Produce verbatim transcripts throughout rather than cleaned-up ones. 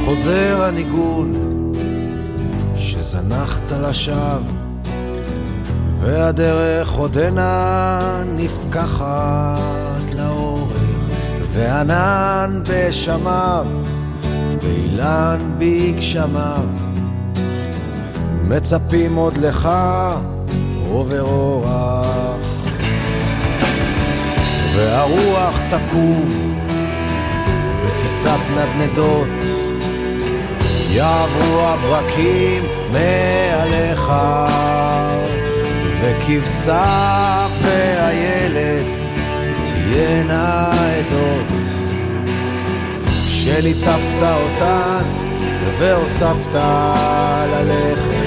חוזר הניגון שזנחת לשווא, והדרך עודנה נפקחת לאורך, וענן בשמיו ואילן בגשמיו, מצפים עוד לך עובר אורח, והרוח תקום בטיסת נדנדות, יעברו הברקים מעליך, וכבשה והילד תהיינה עדות שליטפת אותן והוספת ללכת.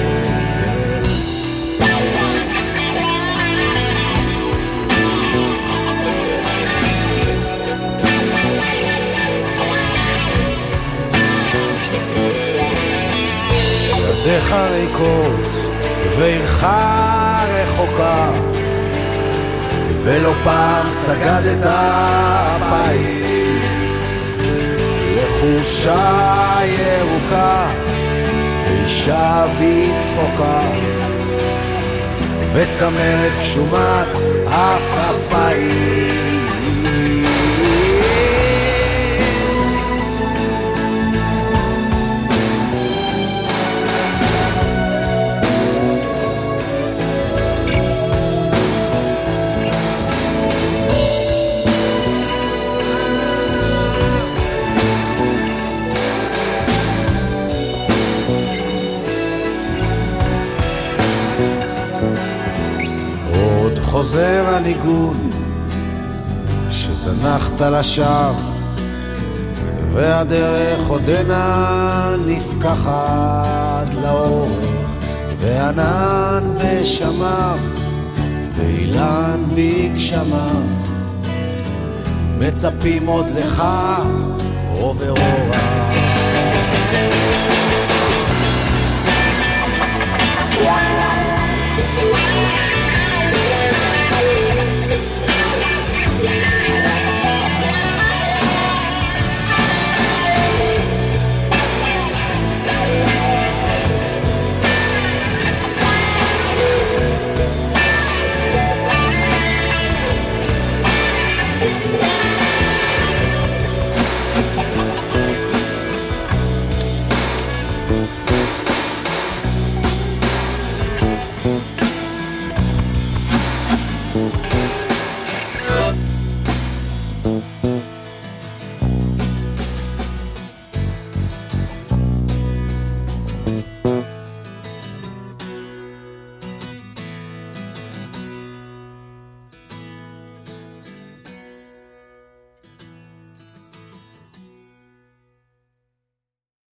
ידיך ריקות ועירך רחוקה, ולא פעם סגדת פעיל לחושה ירוקה, ואישה בצחוקה וצמרת קשומת אף הפעיל. חוזר הניגון שזנחת לשווא, והדרך עודנה נפקחת לאורך, וענן בשמיו ואילן בגשמיו, מצפים עוד לך עובר אורח. Yeah.